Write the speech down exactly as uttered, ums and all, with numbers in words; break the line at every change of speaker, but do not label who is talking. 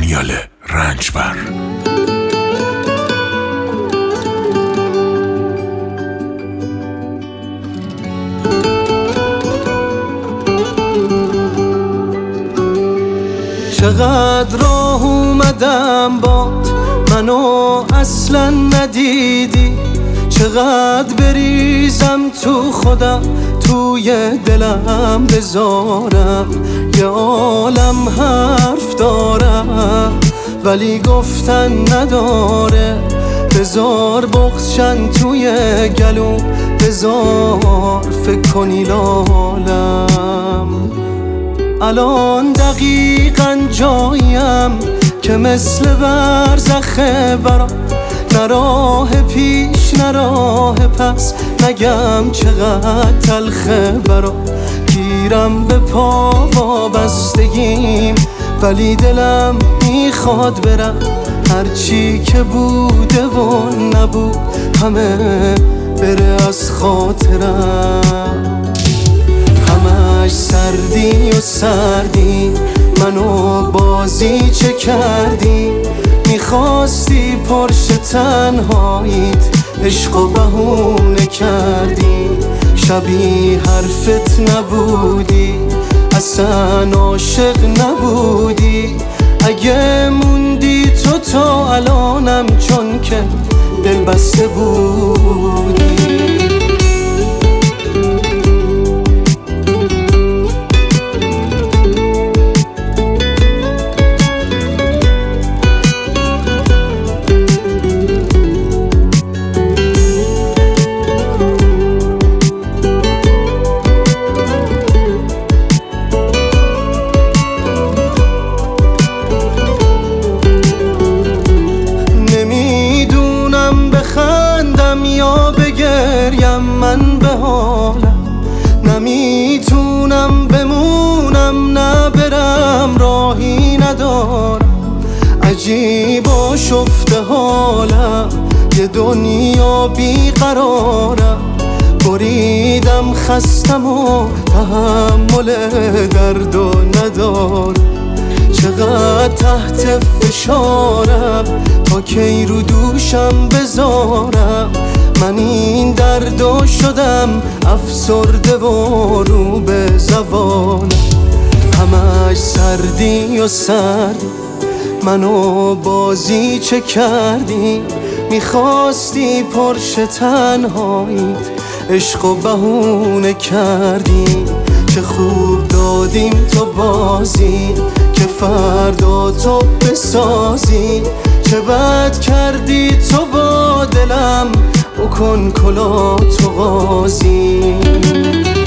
دانیال رنجبر.
چقدر راه اومدم باد منو اصلا ندیدی، چقدر بریزم تو خودم توی دلم بذارم، یه عالم حرف دارم ولی گفتن نداره، بذار بغضشن توی گلوم، بذار فکر کنی لالم. الان دقیقاً جاییم که مثل برزخه برات، نه راه پیش نه راه پس، نگم چقدر تلخه برات. گیرم به پا وابستگیم ولی دلم میخواد برم، هرچی که بوده و نبود همه بره از خاطرم. همش سردی و سردی منو بازی چه کردی، میخواستی پرش تنهاییت عشق و بهونه کردی، شبیه حرفت نبودی اصلا عاشق نبودی، اگه موندی تو تا الانم چون که دل بسته بودی. یا بگریم من به حالم، نمیتونم بمونم نبرم راهی ندارم، عجیب و شفته حالم یه دنیا بیقرارم، بریدم خستم و تحمل درد و ندارم، چقدر تحت فشارم تا کی رو دوشم بذارم، من این دردو شدم افسرده و رو به زوانم. همش سردی و سرد منو بازی چه کردی، میخواستی پرش تنهاییت عشق و بهونه کردی، چه خوب دادیم تو بازی که فردا تو بسازی، چه بد کردی تو با دلم بکن کلا تو قاضی.